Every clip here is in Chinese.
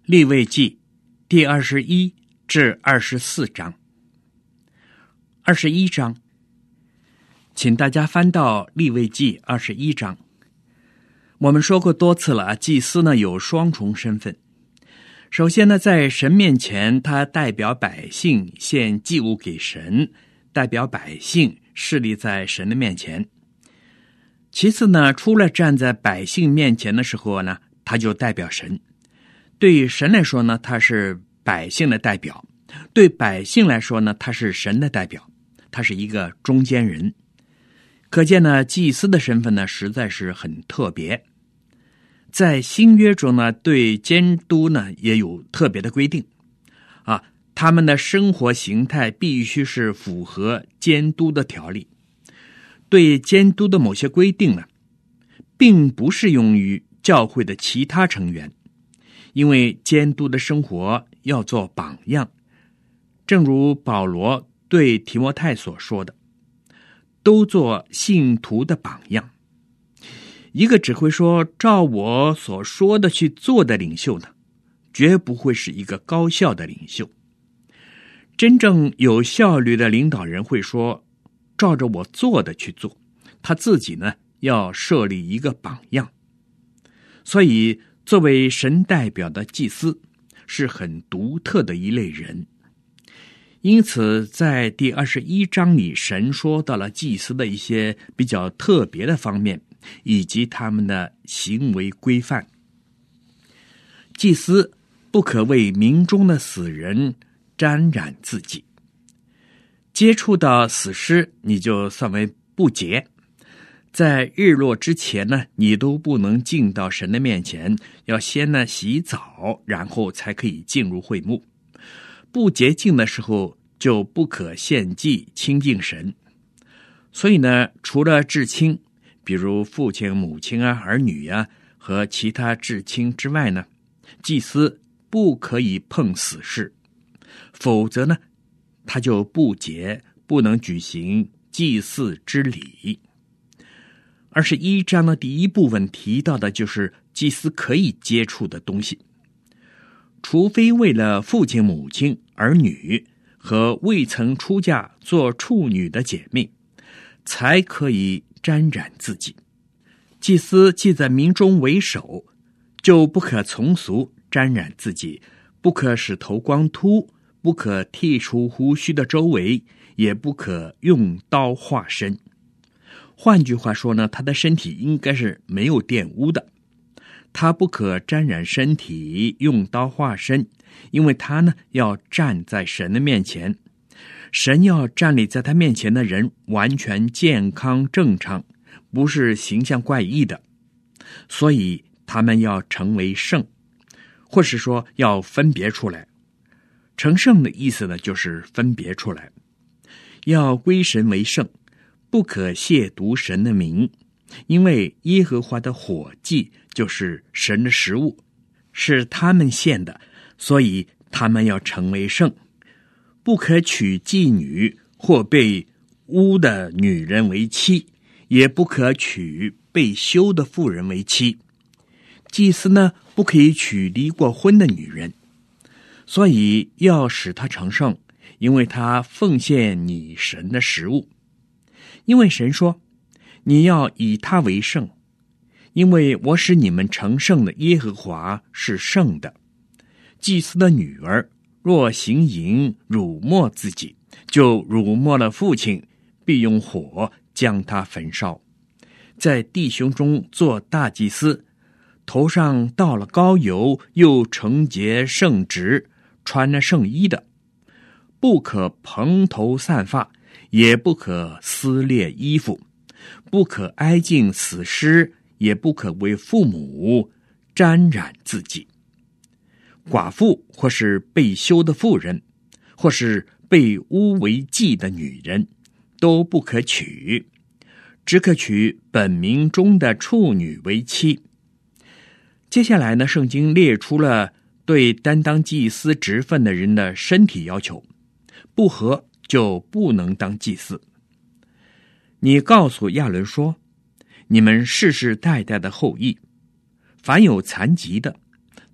利未记第21至24章。21章，请大家翻到利未记21章。我们说过多次了，祭司呢有双重身份。首先呢，在神面前，他代表百姓献祭物给神，代表百姓侍立在神的面前。其次呢，除了站在百姓面前的时候呢，他就代表神。对于神来说呢，他是百姓的代表；对百姓来说呢，他是神的代表。他是一个中间人。可见呢，祭司的身份呢，实在是很特别。在新约中呢，对监督呢也有特别的规定他们的生活形态必须是符合监督的条例。对监督的某些规定呢，并不适用于教会的其他成员，因为监督的生活要做榜样。正如保罗对提摩太所说的，都做信徒的榜样。一个只会说照我所说的去做的领袖呢，绝不会是一个高效的领袖。真正有效率的领导人会说照着我做的去做，他自己呢要设立一个榜样。所以作为神代表的祭司是很独特的一类人。因此在第21章里，神说到了祭司的一些比较特别的方面，以及他们的行为规范。祭司不可为民中的死人沾染自己，接触到死尸你就算为不洁。在日落之前呢，你都不能进到神的面前，要先呢洗澡，然后才可以进入会幕。不洁净的时候就不可献祭亲近神。所以呢，除了至亲，比如父亲、母亲儿女和其他至亲之外呢，祭司不可以碰死事，否则呢他就不洁，不能举行祭祀之礼。21章的第一部分提到的就是祭司可以接触的东西，除非为了父亲、母亲、儿女和未曾出嫁做处女的姐妹，才可以沾染自己。祭司既在民中为首，就不可从俗沾染自己，不可使头光秃，不可剃除胡须的周围，也不可用刀划身。换句话说呢，他的身体应该是没有玷污的。他不可沾染身体，用刀划身，因为他呢要站在神的面前。神要站立在他面前的人完全健康正常，不是形象怪异的，所以他们要成为圣，或是说要分别出来。成圣的意思呢，就是分别出来，要归神为圣，不可亵渎神的名，因为耶和华的火祭就是神的食物，是他们献的，所以他们要成为圣。不可娶妓女或被污的女人为妻，也不可娶被休的妇人为妻。祭司呢，不可以娶离过婚的女人，所以要使她成圣，因为她奉献你神的食物。因为神说，你要以他为圣，因为我使你们成圣的耶和华是圣的。祭司的女儿若行淫辱没自己，就辱没了父亲，必用火将他焚烧。在弟兄中做大祭司，头上倒了膏油，又承接圣职，穿了圣衣的，不可蓬头散发，也不可撕裂衣服，不可挨近死尸，也不可为父母沾染自己。寡妇或是被休的妇人，或是被污为妓的女人，都不可娶，只可娶本民中的处女为妻。接下来呢，圣经列出了对担当祭司职分的人的身体要求，不合就不能当祭司。你告诉亚伦说，你们世世代代的后裔，凡有残疾的，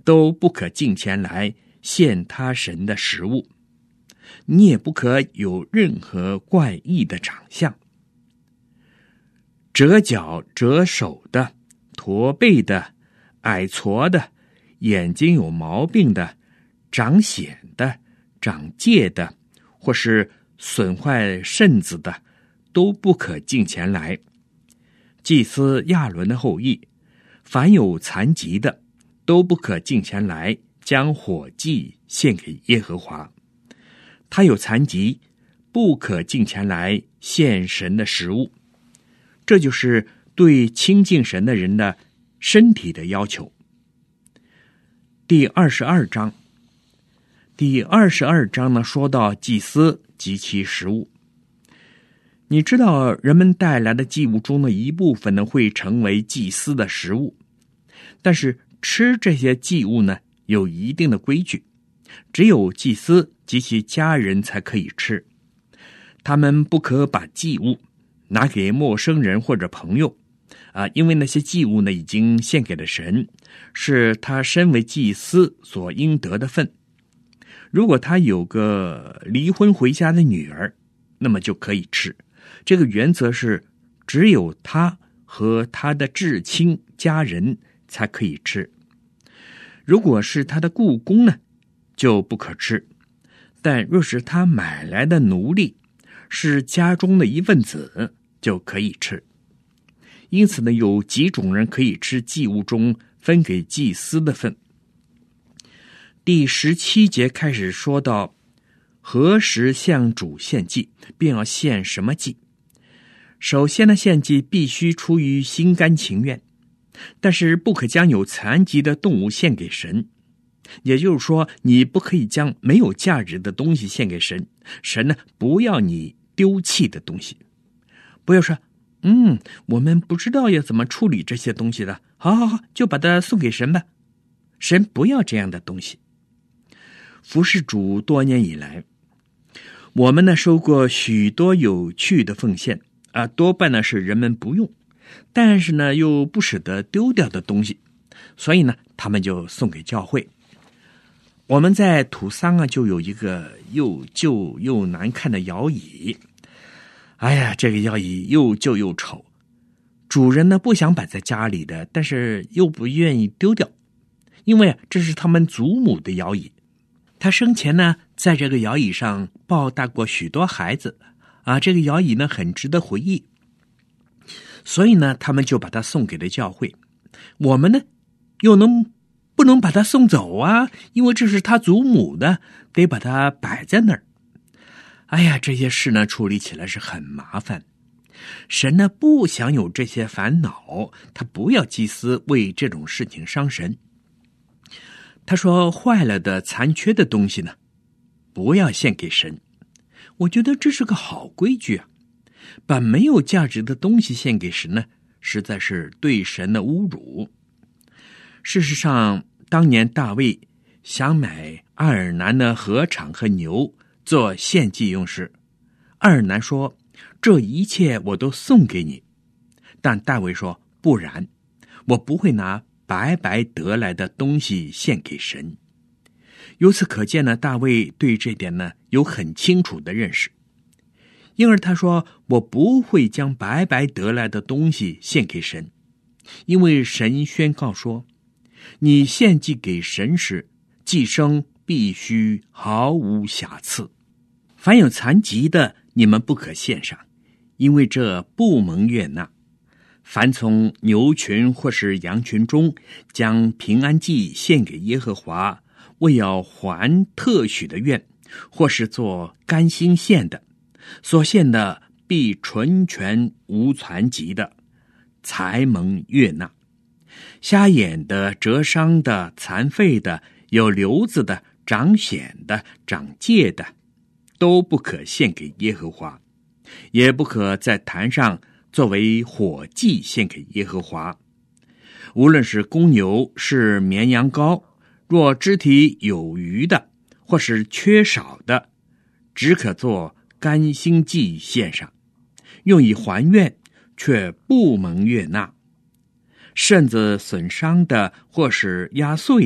都不可进前来献他神的食物。你也不可有任何怪异的长相，折脚折手的，驼背的，矮矬的，眼睛有毛病的，长癣的，长疥的，或是损坏肾子的，都不可进前来。祭司亚伦的后裔，凡有残疾的，都不可进前来将火祭献给耶和华。他有残疾，不可进前来献神的食物。这就是对亲近神的人的身体的要求。第22章呢，说到祭司及其食物。你知道人们带来的祭物中的一部分呢，会成为祭司的食物，但是吃这些祭物呢，有一定的规矩，只有祭司及其家人才可以吃。他们不可把祭物拿给陌生人或者朋友，因为那些祭物呢已经献给了神，是他身为祭司所应得的份。如果他有个离婚回家的女儿，那么就可以吃。这个原则是只有他和他的至亲家人才可以吃。如果是他的雇工呢，就不可吃。但若是他买来的奴隶，是家中的一份子，就可以吃。因此呢，有几种人可以吃祭物中分给祭司的份。第17节开始说到何时向主献祭，并要献什么祭。首先呢，献祭必须出于心甘情愿，但是不可将有残疾的动物献给神。也就是说，你不可以将没有价值的东西献给神。神呢，不要你丢弃的东西。不要说我们不知道要怎么处理这些东西的，好，就把它送给神吧。神不要这样的东西。服侍主多年以来，我们呢收过许多有趣的奉献多半呢是人们不用，但是呢又不舍得丢掉的东西，所以呢他们就送给教会。我们在土桑就有一个又旧又难看的摇椅。这个摇椅又旧又丑，主人呢不想摆在家里的，但是又不愿意丢掉，因为这是他们祖母的摇椅。他生前呢在这个摇椅上抱大过许多孩子这个摇椅呢很值得回忆，所以呢他们就把它送给了教会。我们呢又不能把它送走因为这是他祖母的，得把它摆在那儿。这些事呢处理起来是很麻烦。神呢不想有这些烦恼，他不要祭司为这种事情伤神。他说坏了的残缺的东西呢不要献给神。我觉得这是个好规矩把没有价值的东西献给神呢，实在是对神的侮辱。事实上，当年大卫想买阿尔南的禾场和牛做献祭用时，阿尔南说这一切我都送给你。但大卫说不然，我不会拿白白得来的东西献给神。由此可见呢，大卫对这点呢有很清楚的认识。因而他说我不会将白白得来的东西献给神，因为神宣告说你献祭给神时，祭牲必须毫无瑕疵。凡有残疾的你们不可献上，因为这不蒙悦纳。凡从牛群或是羊群中将平安祭献给耶和华，为要还特许的愿，或是做甘心献的，所献的必纯全无残疾的，才蒙悦纳。瞎眼的、折伤的、残废的、有瘤子的、长癣的、长疥的，都不可献给耶和华，也不可在坛上作为火祭献给耶和华。无论是公牛是绵羊羔，若肢体有余的或是缺少的，只可做甘心祭献上，用以还愿，却不蒙悦纳。肾子损伤的或是压碎的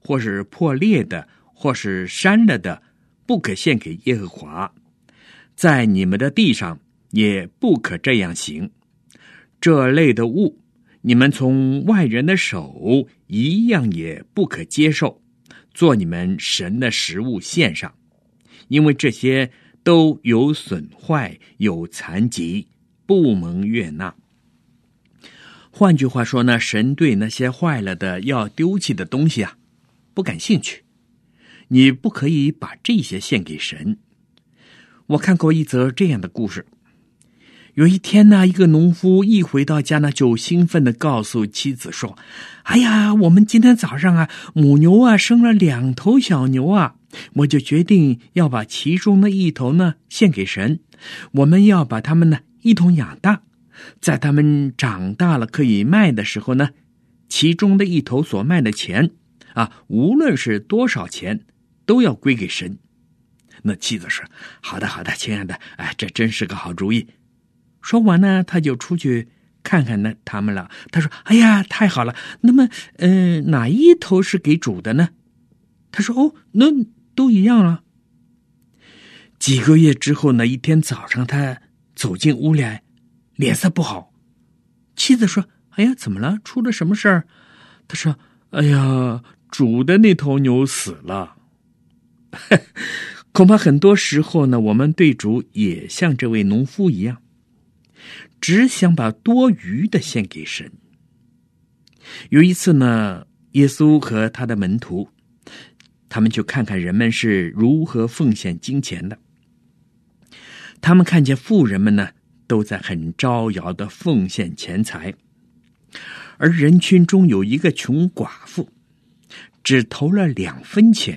或是破裂的，或是删了的，不可献给耶和华。在你们的地上也不可这样行。这类的物，你们从外人的手一样也不可接受，做你们神的食物献上，因为这些都有损坏，有残疾，不蒙悦纳。换句话说呢，神对那些坏了的要丢弃的东西不感兴趣。你不可以把这些献给神。我看过一则这样的故事。有一天呢，一个农夫一回到家呢，就兴奋地告诉妻子说：哎呀，我们今天早上母牛生了2头小牛我就决定要把其中的1头呢献给神。我们要把它们呢一同养大，在它们长大了可以卖的时候呢，其中的1头所卖的钱无论是多少钱，都要归给神。那妻子说：好的好的，亲爱的，这真是个好主意。说完呢，他就出去看看他们了。他说：哎呀，太好了，那么哪1头是给主的呢？他说：那都一样了。几个月之后呢，一天早上他走进屋里，脸色不好。妻子说：哎呀，怎么了？出了什么事儿？他说：哎呀，主的那头牛死了。恐怕很多时候呢，我们对主也像这位农夫一样，只想把多余的献给神。有一次呢，耶稣和他的门徒，他们就看看人们是如何奉献金钱的。他们看见富人们呢，都在很招摇的奉献钱财，而人群中有一个穷寡妇，只投了2分钱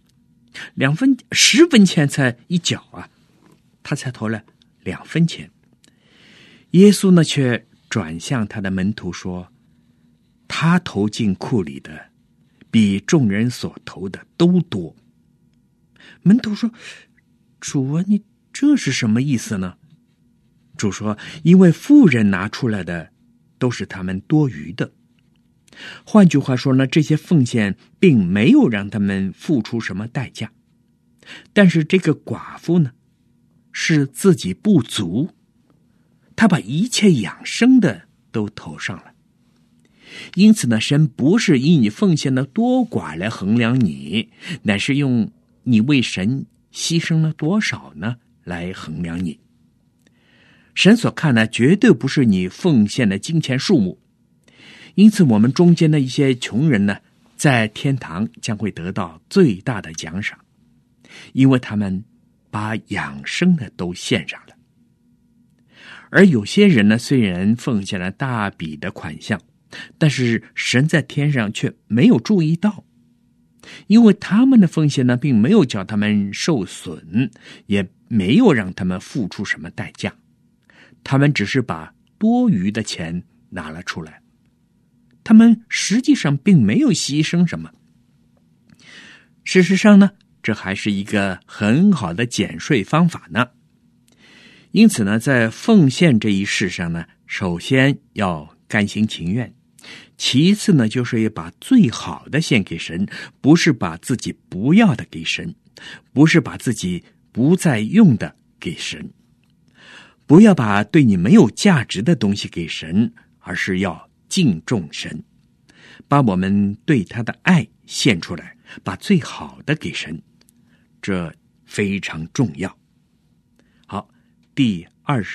，10分钱才一角他才投了2分钱。耶稣呢，却转向他的门徒说：他投进库里的，比众人所投的都多。门徒说：主啊，你这是什么意思呢？主说：因为富人拿出来的都是他们多余的。换句话说呢，这些奉献并没有让他们付出什么代价。但是这个寡妇呢，是自己不足，她把一切养生的都投上了。因此呢，神不是以你奉献的多寡来衡量你，乃是用你为神牺牲了多少呢来衡量你。神所看的绝对不是你奉献的金钱数目。因此我们中间的一些穷人呢，在天堂将会得到最大的奖赏，因为他们把养生的都献上了。而有些人呢，虽然奉献了大笔的款项，但是神在天上却没有注意到，因为他们的奉献呢，并没有叫他们受损，也没有让他们付出什么代价，他们只是把多余的钱拿了出来，他们实际上并没有牺牲什么。事实上呢，这还是一个很好的减税方法呢。因此呢，在奉献这一事上呢，首先要甘心情愿，其次呢，就是要把最好的献给神，不是把自己不要的给神，不是把自己不再用的给神。不要把对你没有价值的东西给神，而是要敬重神，把我们对他的爱献出来，把最好的给神，这非常重要。好，第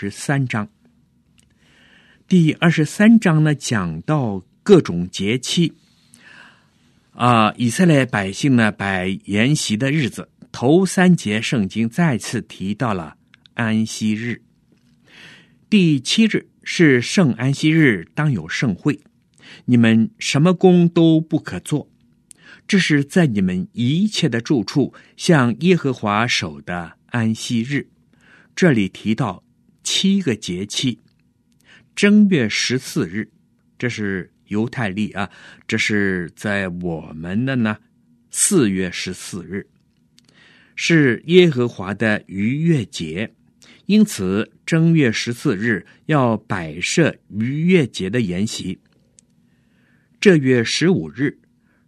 23章。第23章呢，讲到各种节期以色列百姓呢摆筵席的日子，头3节圣经再次提到了安息日。第7日是圣安息日，当有盛会，你们什么工都不可做，这是在你们一切的住处向耶和华守的安息日。这里提到7个节期。正月14日，这是犹太历这是在我们的呢4月14日，是耶和华的逾越节，因此正月14日要摆设逾越节的筵席。这月15日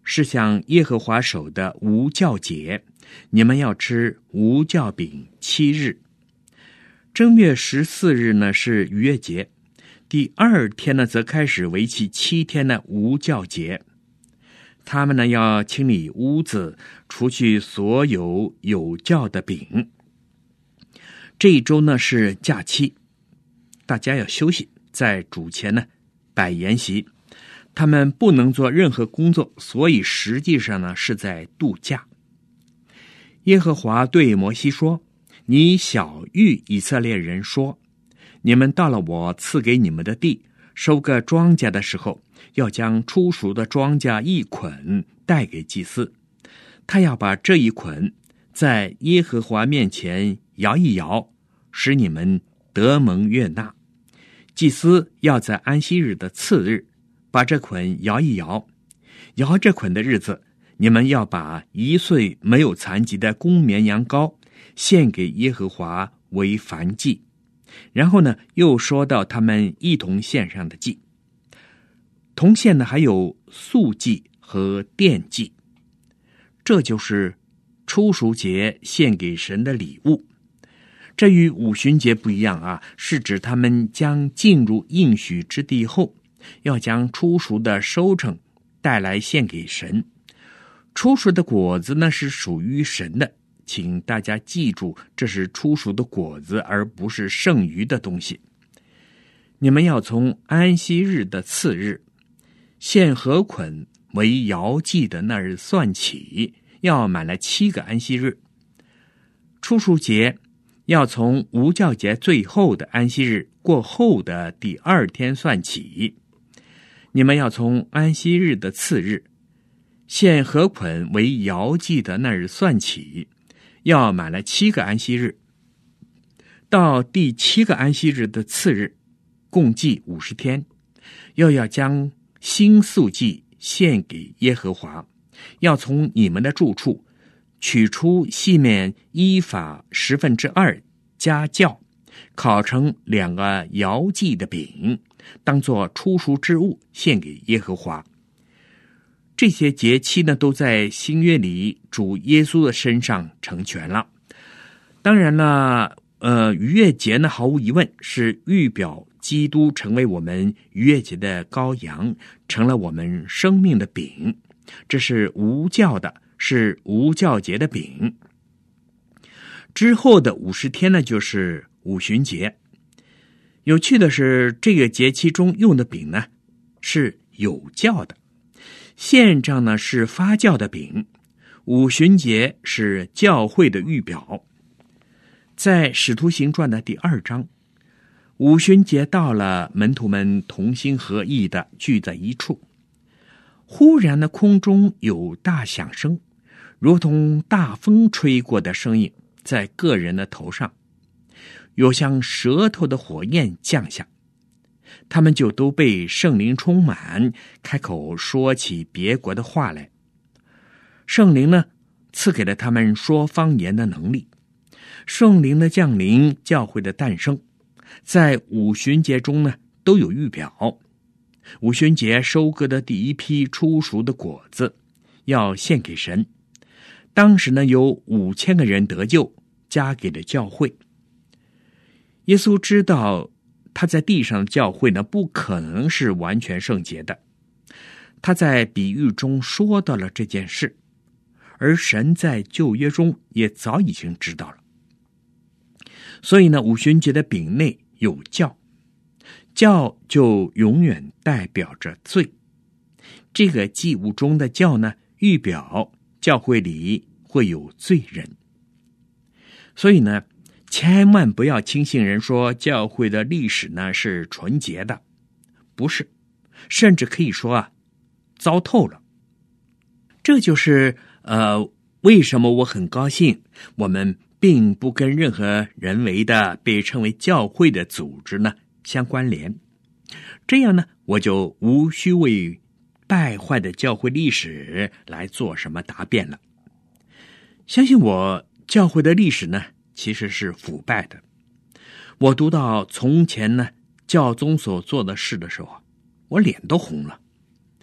是向耶和华守的无酵节，你们要吃无酵饼7日。正月14日呢是逾越节，第2天呢则开始为期7天的无酵节。他们呢要清理屋子，除去所有有酵的饼。这一周呢是假期，大家要休息，在主前呢摆筵席。他们不能做任何工作，所以实际上呢是在度假。耶和华对摩西说：你晓谕以色列人说，你们到了我赐给你们的地，收割庄稼的时候，要将初熟的庄稼一捆带给祭司，他要把这一捆在耶和华面前摇一摇，使你们得蒙悦纳。祭司要在安息日的次日把这捆摇一摇，摇这捆的日子，你们要把1岁没有残疾的公绵羊羔献给耶和华为燔祭。然后呢，又说到他们一同献上的祭，同献的还有素祭和奠祭，这就是初熟节献给神的礼物。这与五旬节不一样啊，是指他们将进入应许之地后，要将初熟的收成带来献给神。初熟的果子呢是属于神的，请大家记住，这是初熟的果子，而不是剩余的东西。你们要从安息日的次日，献禾捆为摇祭的那日算起，要满了7个安息日。初熟节要从无酵节最后的安息日过后的第2天算起。你们要从安息日的次日，献禾捆为摇祭的那日算起，要满了7个安息日。到第7个安息日的次日，共计50天，又要将新素祭献给耶和华，要从你们的住处取出细面1法2/10加酵，烤成2个摇祭的饼，当作初熟之物献给耶和华。这些节期呢，都在新约里主耶稣的身上成全了。当然了，逾越节呢，毫无疑问是预表基督成为我们逾越节的羔羊，成了我们生命的饼。这是无酵的，是无酵节的饼。之后的50天呢，就是五旬节。有趣的是，这个节期中用的饼呢，是有酵的。献上呢是发酵的饼，五旬节是教会的预表。在使徒行传的第2章，五旬节到了，门徒们同心合意的聚在一处。忽然呢，空中有大响声，如同大风吹过的声音，在个人的头上，有像舌头的火焰降下。他们就都被圣灵充满，开口说起别国的话来。圣灵呢，赐给了他们说方言的能力。圣灵的降临，教会的诞生，在五旬节中呢都有预表。五旬节收割的第一批初熟的果子要献给神，当时呢有5000个人得救，加给了教会。耶稣知道他在地上的教会呢不可能是完全圣洁的，他在比喻中说到了这件事，而神在旧约中也早已经知道了。所以呢，五旬节的饼内有酵，酵就永远代表着罪。这个祭物中的酵呢，预表教会里会有罪人。所以呢，千万不要轻信人说教会的历史呢是纯洁的，不是，甚至可以说糟透了。这就是为什么我很高兴我们并不跟任何人为的被称为教会的组织呢相关联。这样呢，我就无需为败坏的教会历史来做什么答辩了。相信我，教会的历史呢其实是腐败的。我读到从前呢教宗所做的事的时候，我脸都红了。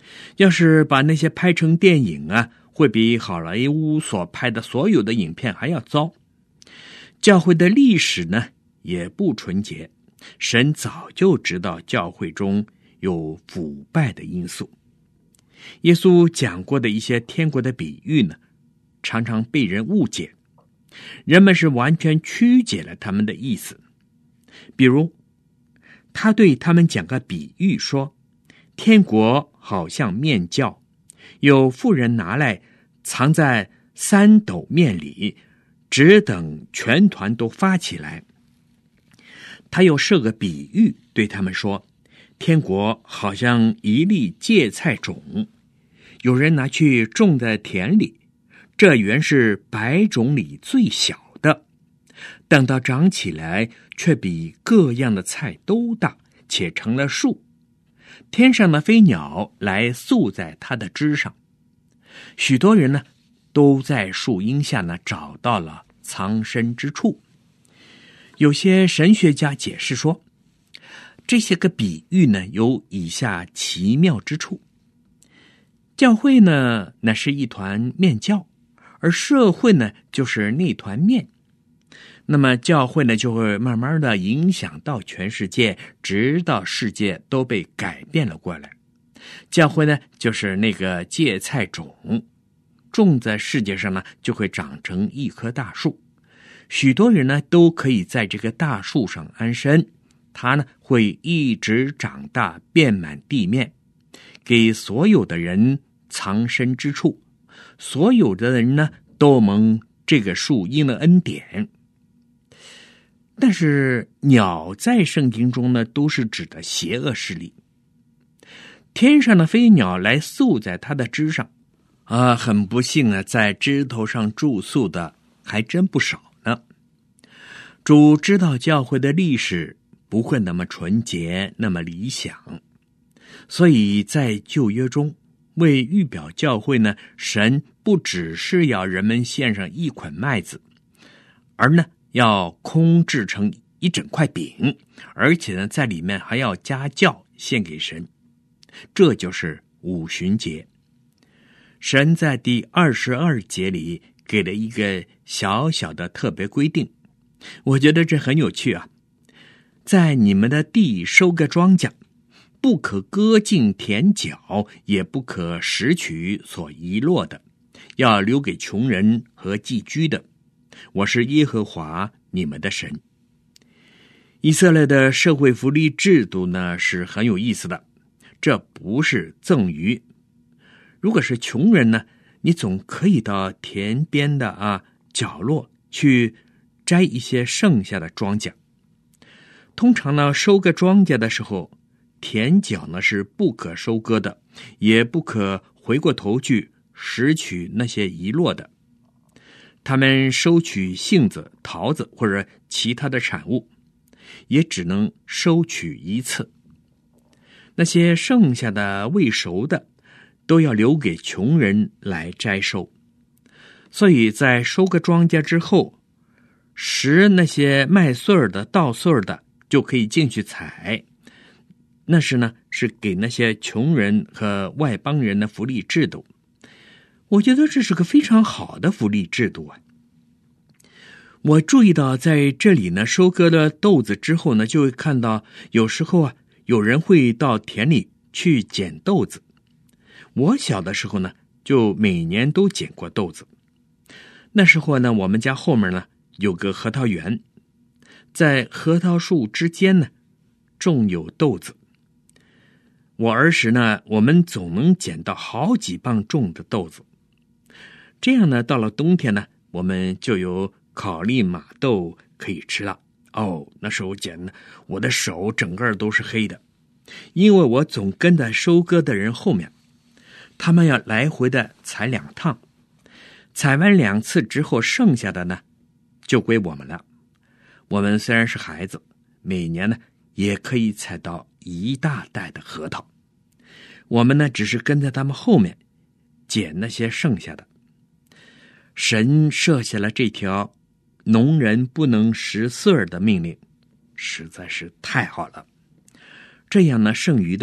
要是把那些拍成电影啊，会比好莱坞所拍的所有的影片还要糟。教会的历史呢，也不纯洁，神早就知道教会中有腐败的因素。耶稣讲过的一些天国的比喻呢，常常被人误解，人们是完全曲解了他们的意思。比如他对他们讲个比喻说，天国好像面酵，有妇人拿来藏在3斗面里，只等全团都发起来。他又设个比喻对他们说，天国好像一粒芥菜种，有人拿去种在田里，这原是100种里最小的，等到长起来，却比各样的菜都大，且成了树。天上的飞鸟来宿在它的枝上。许多人呢，都在树荫下呢找到了藏身之处。有些神学家解释说，这些个比喻呢，有以下奇妙之处。教会呢，那是一团面酵，而社会呢，就是那团面。那么教会呢，就会慢慢的影响到全世界，直到世界都被改变了过来。教会呢，就是那个芥菜种，种在世界上呢，就会长成一棵大树。许多人呢，都可以在这个大树上安身，它呢，会一直长大，遍满地面，给所有的人藏身之处。所有的人呢，都蒙这个树荫的恩典。但是鸟在圣经中呢，都是指的邪恶势力。天上的飞鸟来宿在它的枝上，很不幸啊，在枝头上住宿的还真不少呢。主知道教会的历史不会那么纯洁，那么理想，所以在旧约中为预表教会呢，神不只是要人们献上一捆麦子，而呢要空制成一整块饼，而且呢在里面还要加酵献给神。这就是五旬节。神在第22节里给了一个小小的特别规定，我觉得这很有趣啊。在你们的地收割庄稼，不可割尽田角，也不可拾取所遗落的，要留给穷人和寄居的。我是耶和华你们的神。以色列的社会福利制度呢，是很有意思的。这不是赠与。如果是穷人呢，你总可以到田边的角落去摘一些剩下的庄稼。通常呢，收割庄稼的时候，田角呢是不可收割的，也不可回过头去拾取那些遗落的。他们收取杏子、桃子或者其他的产物，也只能收取一次。那些剩下的未熟的，都要留给穷人来摘收。所以在收割庄稼之后，拾那些麦穗儿的、稻穗儿的，就可以进去采。那是给那些穷人和外邦人的福利制度。我觉得这是个非常好的福利制度啊。我注意到在这里呢，收割了豆子之后呢，就会看到有时候有人会到田里去捡豆子。我小的时候呢，就每年都捡过豆子。那时候呢，我们家后面呢有个核桃园，在核桃树之间呢种有豆子。我儿时呢，我们总能捡到好几磅重的豆子。这样呢，到了冬天呢，我们就有烤栗马豆可以吃了。那时候捡的，我的手整个都是黑的，因为我总跟在收割的人后面，他们要来回的采2趟，采完2次之后，剩下的呢就归我们了。我们虽然是孩子，每年呢也可以采到一大袋的核桃，我们呢只是跟在他们后面捡那些剩下的。神设下了这条农人不能拾穗儿的命令，实在是太好了。这样呢，剩余的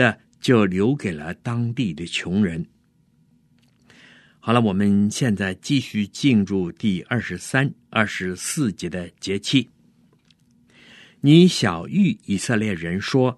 就留给了当地的穷人。好了，我们现在继续进入第23、24节的节期。你晓谕以色列人说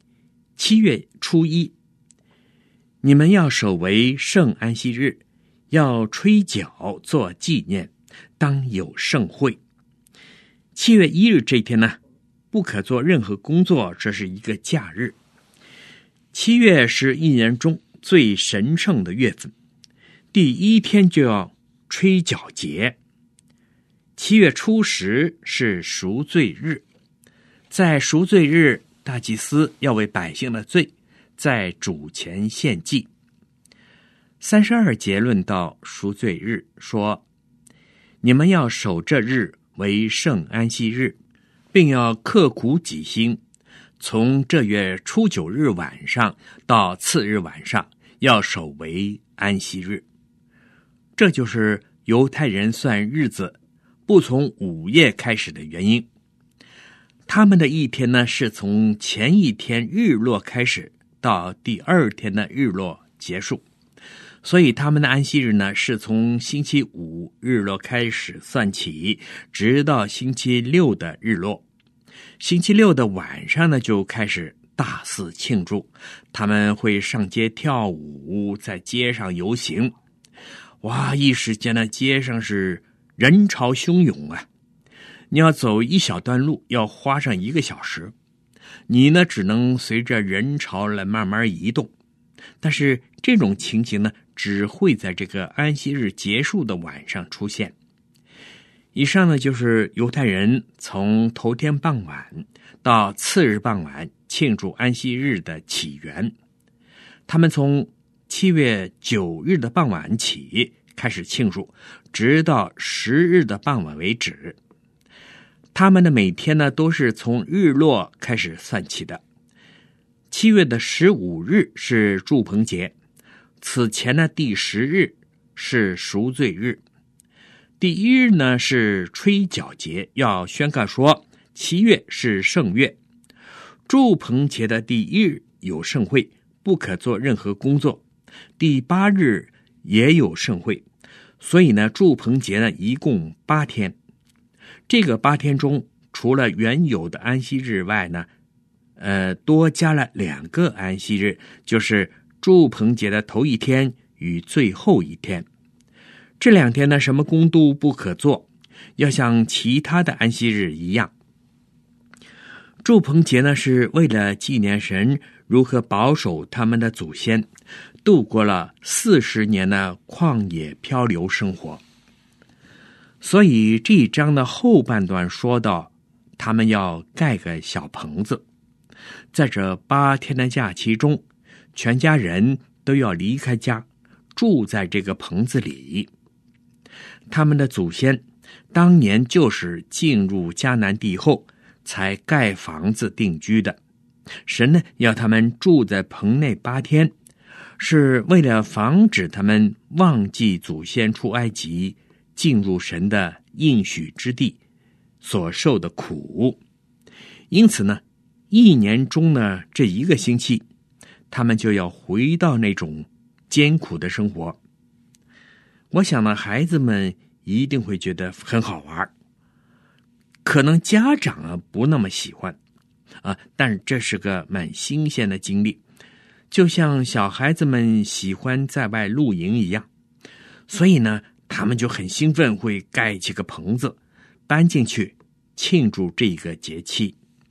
，7月初1，你们要守为圣安息日，要吹角做纪念，当有盛会。7月1日这一天呢，不可做任何工作，这是一个假日。7月是一年中最神圣的月份，第1天就要吹角节。7月初10是赎罪日，在赎罪日，大祭司要为百姓的罪在主前献祭。32节论到赎罪日，说：你们要守这日为圣安息日，并要刻苦己心，从这月初9日晚上到次日晚上，要守为安息日。这就是犹太人算日子不从午夜开始的原因。他们的一天呢，是从前一天日落开始到第2天的日落结束，所以他们的安息日呢，是从星期5日落开始算起，直到星期6的日落。星期6的晚上呢，就开始大肆庆祝，他们会上街跳舞，在街上游行。哇，一时间呢，街上是人潮汹涌啊！你要走一小段路，要花上1个小时。你呢，只能随着人潮来慢慢移动。但是这种情形呢，只会在这个安息日结束的晚上出现。以上呢，就是犹太人从头天傍晚到次日傍晚庆祝安息日的起源。他们从7月9日的傍晚起开始庆祝，直到10日的傍晚为止。他们的每天呢，都是从日落开始算起的。7月的15日是住棚节，此前呢第10日是赎罪日，第1日呢是吹角节，要宣告说7月是圣月。住棚节的第1日有盛会，不可做任何工作。第8日也有盛会，所以呢住棚节呢一共8天。这个8天中，除了原有的安息日外呢，多加了2个安息日，就是住棚节的头1天与最后1天。这2天呢，什么工都不可做，要像其他的安息日一样。住棚节呢，是为了纪念神如何保守他们的祖先，度过了40年的旷野漂流生活。所以这一章的后半段说到，他们要盖个小棚子，在这8天的假期中，全家人都要离开家，住在这个棚子里。他们的祖先当年就是进入迦南地后才盖房子定居的。神呢，要他们住在棚内8天，是为了防止他们忘记祖先出埃及进入神的应许之地所受的苦。因此呢，1年中呢这1个星期，他们就要回到那种艰苦的生活。我想呢，孩子们一定会觉得很好玩，可能家长不那么喜欢但是这是个蛮新鲜的经历，就像小孩子们喜欢在外露营一样。所以呢，他们就很兴奋，会盖起个棚子，搬进去庆祝这个节气。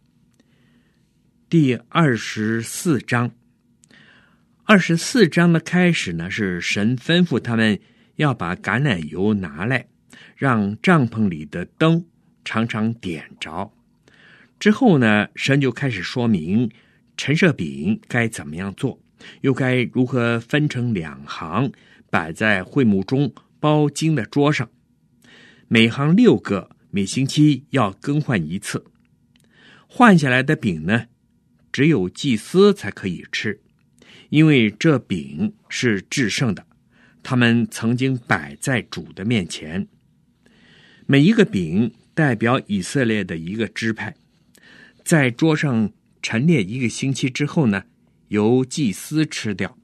第24章，24章的开始呢，是神吩咐他们要把橄榄油拿来，让帐篷里的灯常常点着。之后呢，神就开始说明陈设饼该怎么样做，又该如何分成2行，摆在会幕中包金的桌上，每行6个，每星期要更换1次。换下来的饼呢，只有祭司才可以吃，因为这饼是至圣的，他们曾经摆在主的面前。每一个饼代表以色列的一个支派，在桌上陈列1个星期之后呢， 由祭司吃掉。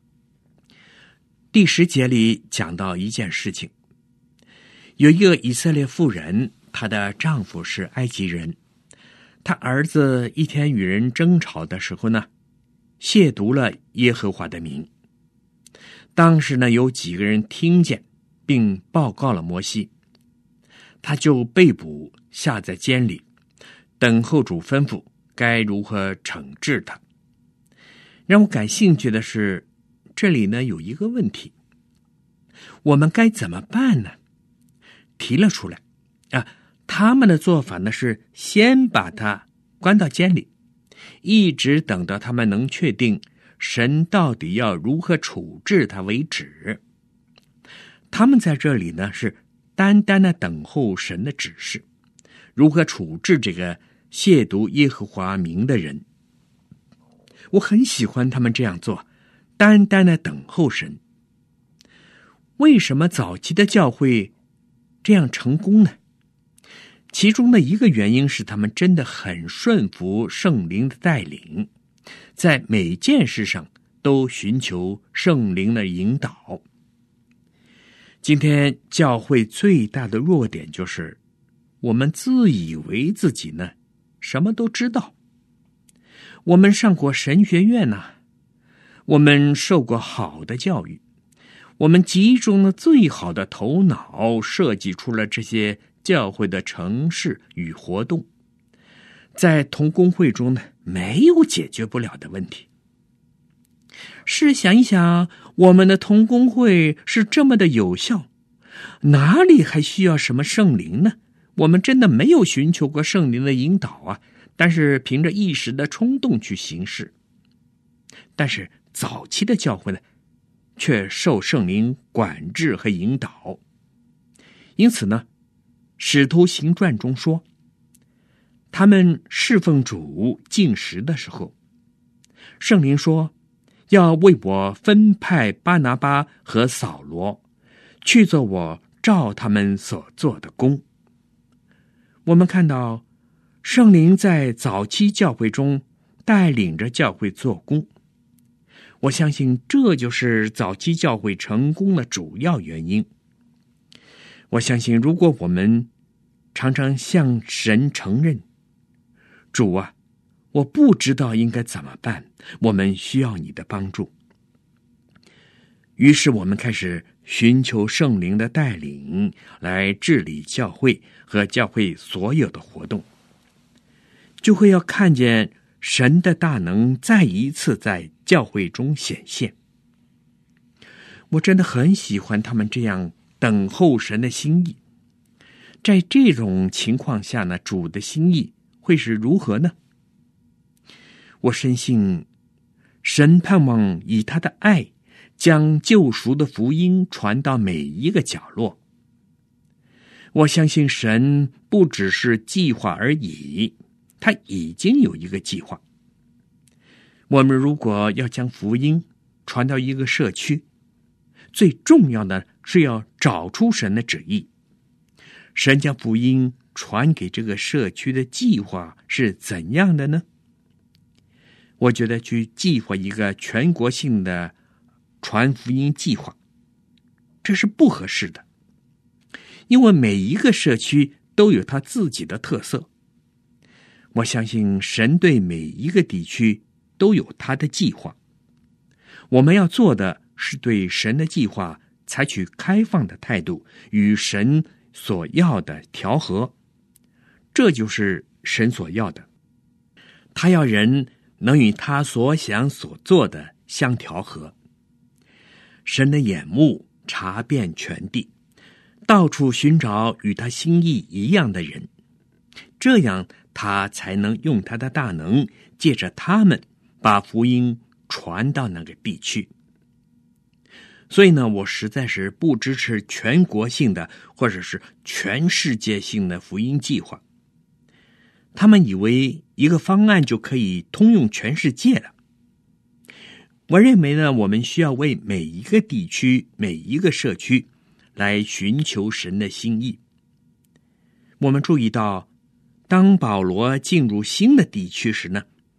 第10节里讲到一件事情，有一个以色列妇人，她的丈夫是埃及人，她儿子一天与人争吵的时候呢，亵渎了耶和华的名。当时呢，有几个人听见并报告了摩西，他就被捕下在监里，等候主吩咐该如何惩治他。让我感兴趣的是，这里呢有一个问题，我们该怎么办呢？提了出来他们的做法呢是先把他关到监里，一直等到他们能确定神到底要如何处置他为止。他们在这里呢是单单的等候神的指示，如何处置这个亵渎耶和华名的人。我很喜欢他们这样做，单单的等候神。为什么早期的教会这样成功呢？其中的一个原因是他们真的很顺服圣灵的带领，在每件事上都寻求圣灵的引导。今天教会最大的弱点就是我们自以为自己呢什么都知道。我们上过神学院我们受过好的教育，我们集中了最好的头脑，设计出了这些教会的程式与活动，在同工会中呢，没有解决不了的问题。试想一想，我们的同工会是这么的有效，哪里还需要什么圣灵呢？我们真的没有寻求过圣灵的引导但是凭着一时的冲动去行事。但是早期的教会呢，却受圣灵管制和引导。因此呢，使徒行传中说，他们侍奉主禁食的时候，圣灵说要为我分派巴拿巴和扫罗，去做我照他们所做的工。我们看到圣灵在早期教会中带领着教会做工，我相信这就是早期教会成功的主要原因。我相信如果我们常常向神承认，主我不知道应该怎么办，我们需要你的帮助。于是我们开始寻求圣灵的带领，来治理教会和教会所有的活动，就会要看见神的大能再一次在教会中显现。我真的很喜欢他们这样等候神的心意。在这种情况下呢，主的心意会是如何呢？我深信神盼望以他的爱将救赎的福音传到每一个角落。我相信神不只是计划而已，他已经有一个计划。我们如果要将福音传到一个社区，最重要的是要找出神的旨意。神将福音传给这个社区的计划是怎样的呢？我觉得去计划一个全国性的传福音计划，这是不合适的，因为每一个社区都有它自己的特色。我相信神对每一个地区都有他的计划，我们要做的是对神的计划采取开放的态度，与神所要的调和。这就是神所要的，他要人能与他所想所做的相调和。神的眼目查遍全地，到处寻找与他心意一样的人，这样他才能用他的大能，借着他们把福音传到那个地区。所以呢，我实在是不支持全国性的或者是全世界性的福音计划。他们以为一个方案就可以通用全世界了。我认为呢，我们需要为每一个地区、每一个社区来寻求神的心意。我们注意到，当保罗进入新的地区时呢，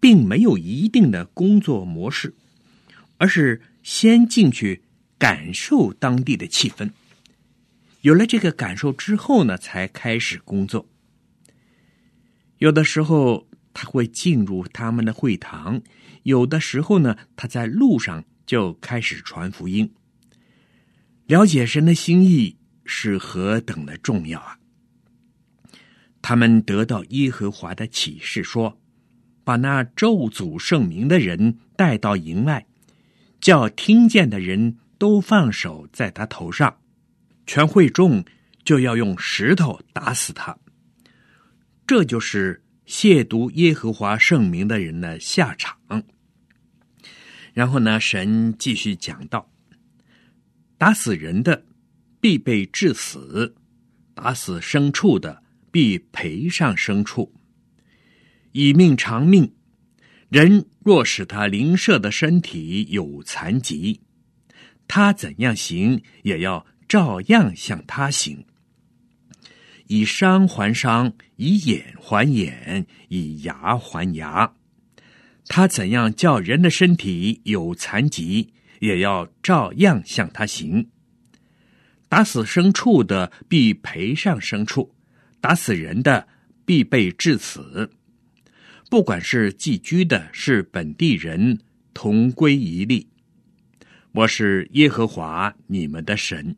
并没有一定的工作模式，而是先进去感受当地的气氛，有了这个感受之后呢，才开始工作。有的时候他会进入他们的会堂，有的时候呢，他在路上就开始传福音。了解神的心意是何等的重要啊！他们得到耶和华的启示说，把那咒诅圣名的人带到营外，叫听见的人都放手在他头上，全会众就要用石头打死他。这就是亵渎耶和华圣名的人的下场。然后呢，神继续讲道，打死人的必被治死，打死牲畜的必赔上牲畜。以命偿命，人若使他邻舍的身体有残疾，他怎样行，也要照样向他行。以伤还伤，以眼还眼，以牙还牙。他怎样叫人的身体有残疾，也要照样向他行。打死牲畜的必赔上牲畜，打死人的必被治死。不管是寄居的，是本地人，同归一例。我是耶和华你们的神。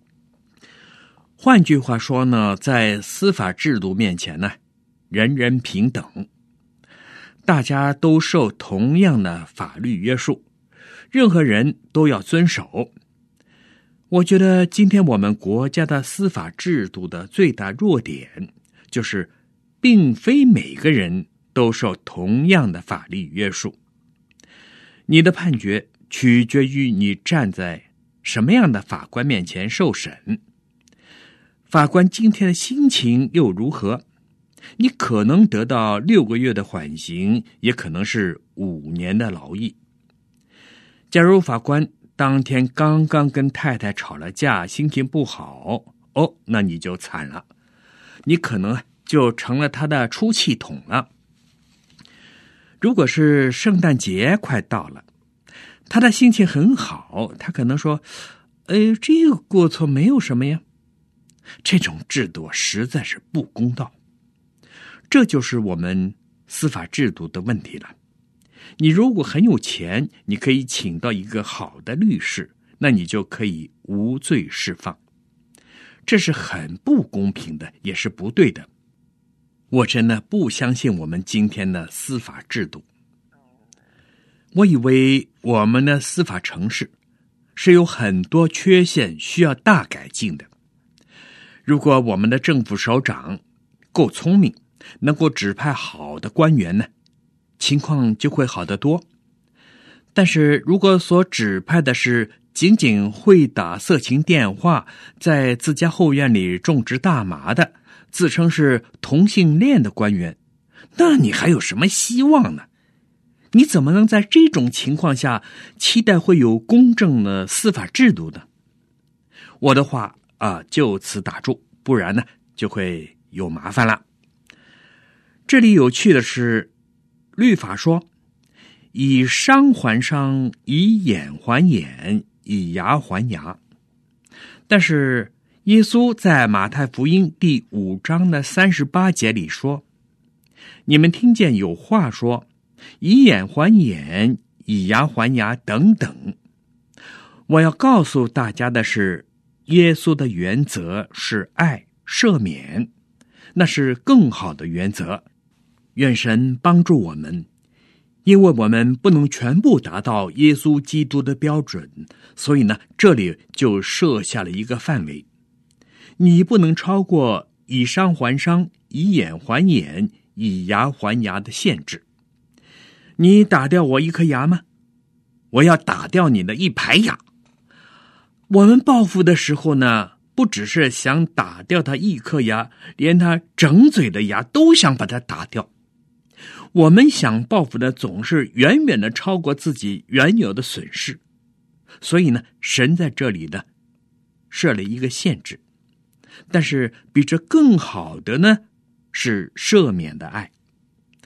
换句话说呢，在司法制度面前呢，人人平等，大家都受同样的法律约束，任何人都要遵守。我觉得今天我们国家的司法制度的最大弱点，就是并非每个人都受同样的法律约束。你的判决取决于你站在什么样的法官面前受审。法官今天的心情又如何？你可能得到6个月的缓刑，也可能是5年的劳役。假如法官当天刚刚跟太太吵了架，心情不好，那你就惨了，你可能就成了他的出气筒了。如果是圣诞节快到了，他的心情很好，他可能说，这个过错没有什么呀。这种制度实在是不公道，这就是我们司法制度的问题了。你如果很有钱，你可以请到一个好的律师，那你就可以无罪释放。这是很不公平的，也是不对的。我真的不相信我们今天的司法制度。我以为我们的司法程序是有很多缺陷需要大改进的。如果我们的政府首长够聪明，能够指派好的官员呢，情况就会好得多。但是如果所指派的是仅仅会打色情电话，在自家后院里种植大麻的，自称是同性恋的官员，那你还有什么希望呢？你怎么能在这种情况下期待会有公正的司法制度呢？我的话就此打住，不然呢就会有麻烦了。这里有趣的是，律法说以伤还伤，以眼还眼，以牙还牙。但是耶稣在马太福音第5章的38节里说，你们听见有话说，以眼还眼，以牙还牙等等。我要告诉大家的是，耶稣的原则是爱、赦免，那是更好的原则。愿神帮助我们，因为我们不能全部达到耶稣基督的标准，所以呢，这里就设下了一个范围。你不能超过以伤还伤，以眼还眼，以牙还牙的限制。你打掉我1颗牙吗？我要打掉你的1排牙。我们报复的时候呢，不只是想打掉他1颗牙，连他整嘴的牙都想把它打掉。我们想报复的总是远远的超过自己原有的损失，所以呢，神在这里呢设了一个限制。但是比这更好的呢，是赦免的爱。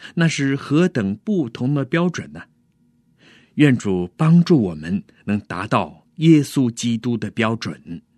那是何等不同的标准呢？愿主帮助我们能达到耶稣基督的标准。